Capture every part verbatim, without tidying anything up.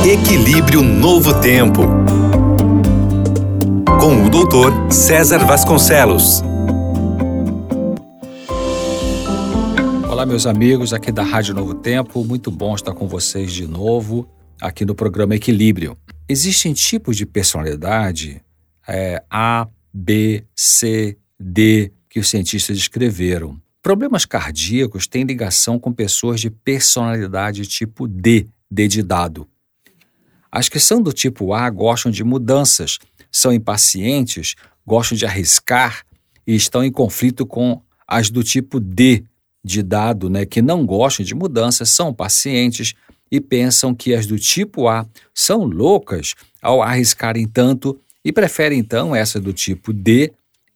Equilíbrio Novo Tempo, com o doutor César Vasconcelos. Olá, meus amigos aqui da Rádio Novo Tempo, muito bom estar com vocês de novo aqui no programa Equilíbrio. Existem tipos de personalidade é, A, B, C, D, que os cientistas descreveram. Problemas cardíacos têm ligação com pessoas de personalidade tipo D, D de dado. As que são do tipo A gostam de mudanças, são impacientes, gostam de arriscar e estão em conflito com as do tipo D de dado, né, que não gostam de mudanças, são pacientes e pensam que as do tipo A são loucas ao arriscarem tanto e preferem então essa do tipo D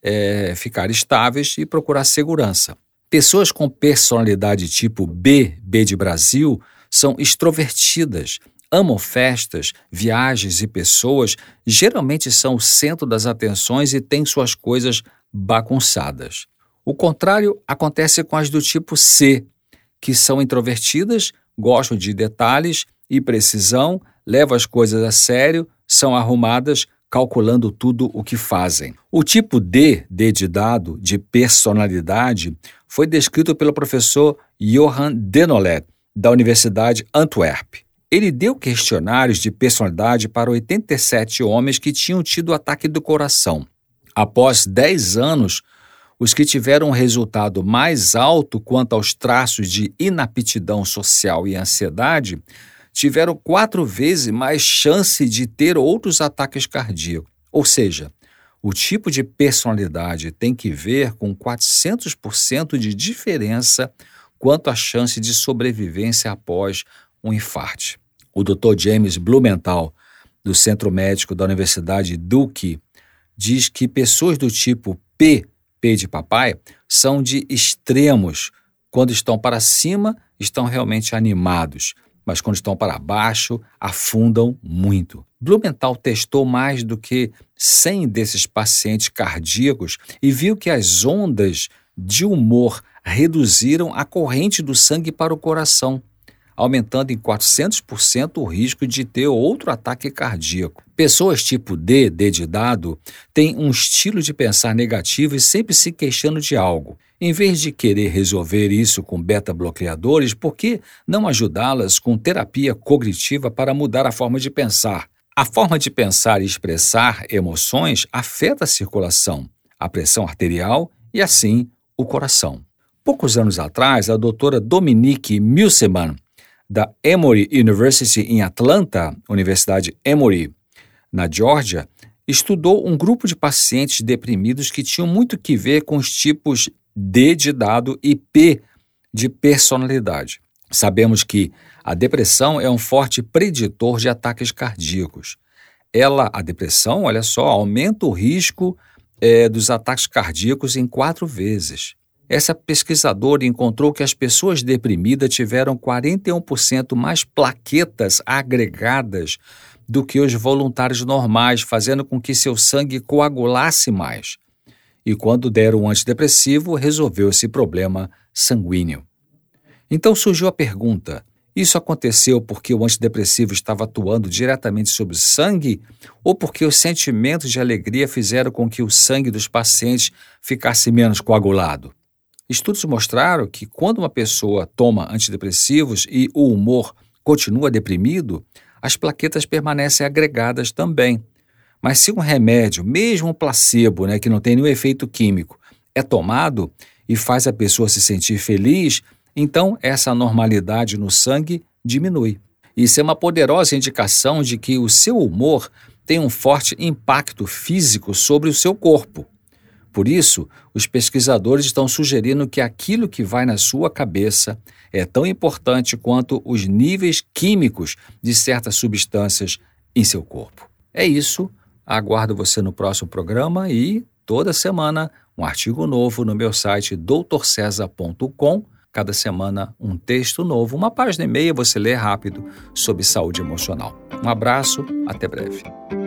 é, ficar estáveis e procurar segurança. Pessoas com personalidade tipo B, B de Brasil, são extrovertidas, amam festas, viagens e pessoas, geralmente são o centro das atenções e têm suas coisas bagunçadas. O contrário acontece com as do tipo C, que são introvertidas, gostam de detalhes e precisão, levam as coisas a sério, são arrumadas, calculando tudo o que fazem. O tipo D, D de dado, de personalidade, foi descrito pelo professor Johan Denolet, da Universidade Antwerp. Ele deu questionários de personalidade para oitenta e sete homens que tinham tido ataque do coração. Após dez anos, os que tiveram um resultado mais alto quanto aos traços de inaptidão social e ansiedade tiveram quatro vezes mais chance de ter outros ataques cardíacos. Ou seja, o tipo de personalidade tem que ver com quatrocentos por cento de diferença quanto à chance de sobrevivência após um infarte. O doutor James Blumenthal, do Centro Médico da Universidade Duke, diz que pessoas do tipo P, P de papai, são de extremos. Quando estão para cima, estão realmente animados, mas quando estão para baixo, afundam muito. Blumenthal testou mais do que cem desses pacientes cardíacos e viu que as ondas de humor reduziram a corrente do sangue para o coração, aumentando em quatrocentos por cento o risco de ter outro ataque cardíaco. Pessoas tipo D, D de dado, têm um estilo de pensar negativo e sempre se queixando de algo. Em vez de querer resolver isso com beta-bloqueadores, por que não ajudá-las com terapia cognitiva para mudar a forma de pensar? A forma de pensar e expressar emoções afeta a circulação, a pressão arterial e, assim, o coração. Poucos anos atrás, a doutora Dominique Musselman, da Emory University em Atlanta, Universidade Emory, na Geórgia, estudou um grupo de pacientes deprimidos que tinham muito que ver com os tipos D de dado e P de personalidade. Sabemos que a depressão é um forte preditor de ataques cardíacos. Ela, a depressão, olha só, aumenta o risco é, dos ataques cardíacos em quatro vezes. Essa pesquisadora encontrou que as pessoas deprimidas tiveram quarenta e um por cento mais plaquetas agregadas do que os voluntários normais, fazendo com que seu sangue coagulasse mais. E quando deram um antidepressivo, resolveu esse problema sanguíneo. Então surgiu a pergunta: isso aconteceu porque o antidepressivo estava atuando diretamente sobre o sangue ou porque os sentimentos de alegria fizeram com que o sangue dos pacientes ficasse menos coagulado? Estudos mostraram que quando uma pessoa toma antidepressivos e o humor continua deprimido, as plaquetas permanecem agregadas também. Mas se um remédio, mesmo um placebo, né, que não tem nenhum efeito químico, é tomado e faz a pessoa se sentir feliz, então essa normalidade no sangue diminui. Isso é uma poderosa indicação de que o seu humor tem um forte impacto físico sobre o seu corpo. Por isso, os pesquisadores estão sugerindo que aquilo que vai na sua cabeça é tão importante quanto os níveis químicos de certas substâncias em seu corpo. É isso, aguardo você no próximo programa e, toda semana, um artigo novo no meu site doutor cesar ponto com. Cada semana, um texto novo, uma página e meia você lê rápido sobre saúde emocional. Um abraço, até breve.